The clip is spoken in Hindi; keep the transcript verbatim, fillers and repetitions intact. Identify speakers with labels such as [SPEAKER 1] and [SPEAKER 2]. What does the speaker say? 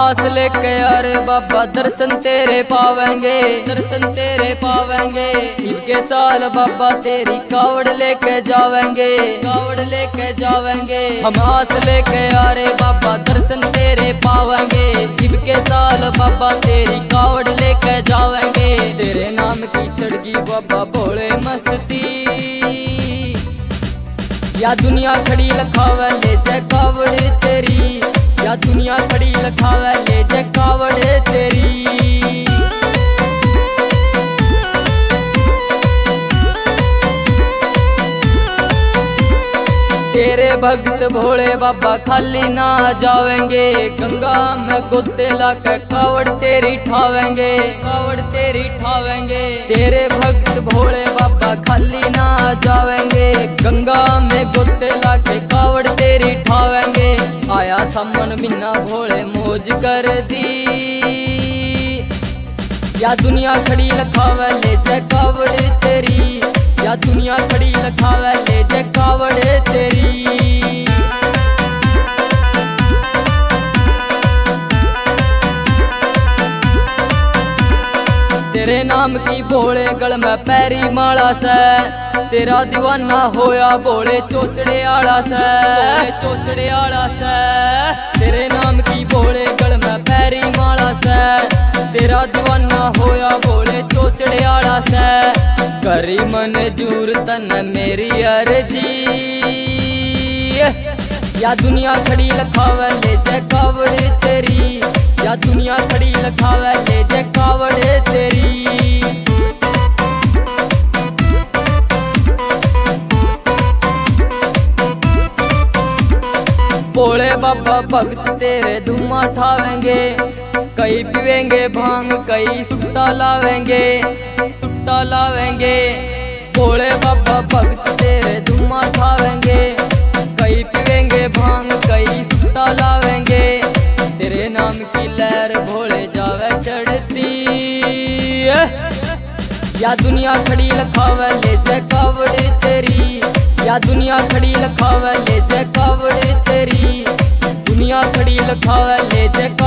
[SPEAKER 1] आस लेके यार बाबा दर्शन तेरे पावेंगे, दर्शन तेरे पावेंगे। इनके साल बाबा तेरी कावड़ लेके जावेंगे, कावड़ लेके जावेंगे। हम आस लेके यारे बाबा दर्शन तेरे पावेंगे। इनके साल बाबा तेरी कावड़ लेके जावेंगे। तेरे नाम की चढ़गी बाबा भोले मस्ती, या दुनिया खड़ी लखावे ले जय कावड़ तेरी, या दुनिया खड़ी लखावे ले जय कावड़ तेरी। तेरे भक्त भोले बाबा खाली ना जावेंगे, गंगा में गोते लाके कावड़ तेरी ठावेंगे, कावड़ तेरी ठावेंगे। तेरे भक्त भोले बाबा खाली ना जावेंगे, गंगा में गोते लाके कावड़ तेरी ठावेंगे। आया सामन बिना भोले मौज कर दी, या दुनिया खड़ी लखावे ले जय कावड़ तेरी, या दुनिया खड़ी लखावे ले जय कावड़ तेरी। तेरे नाम की भोले गल में पैरी माला से, तेरा दीवाना होया भोले चोचड़े आला से, चोचड़े आला से। तेरे नाम की भोले गल में पैरी माला से, तेरा दीवाना होया भोले चोचड़े आला से। करी मंजूर तन मेरी अर्जी, या दुनिया खड़ी लखावे ले जय कावड़ तेरी, या दुनिया खड़ी लखावे ले जय कावड़ तेरी। भोले बाबा भक्त तेरे धुमा ठावेंगे, कई पीवेंगे भांग कई सुट्टा लावेंगे, सुट्टा लावेंगे। भोले बाबा भक्त तेरे धुमा ठावेंगे, कई पीवेंगे भांग कई सुट्टा लावेंगे। तेरे नाम की लहर भोले जावे चढ़ती, या दुनिया खड़ी लखावे ले जय कावड़ तेरी, या दुनिया खड़ी लखावे ले जय कावड़ तेरी, दुनिया खड़ी लखावे ले जय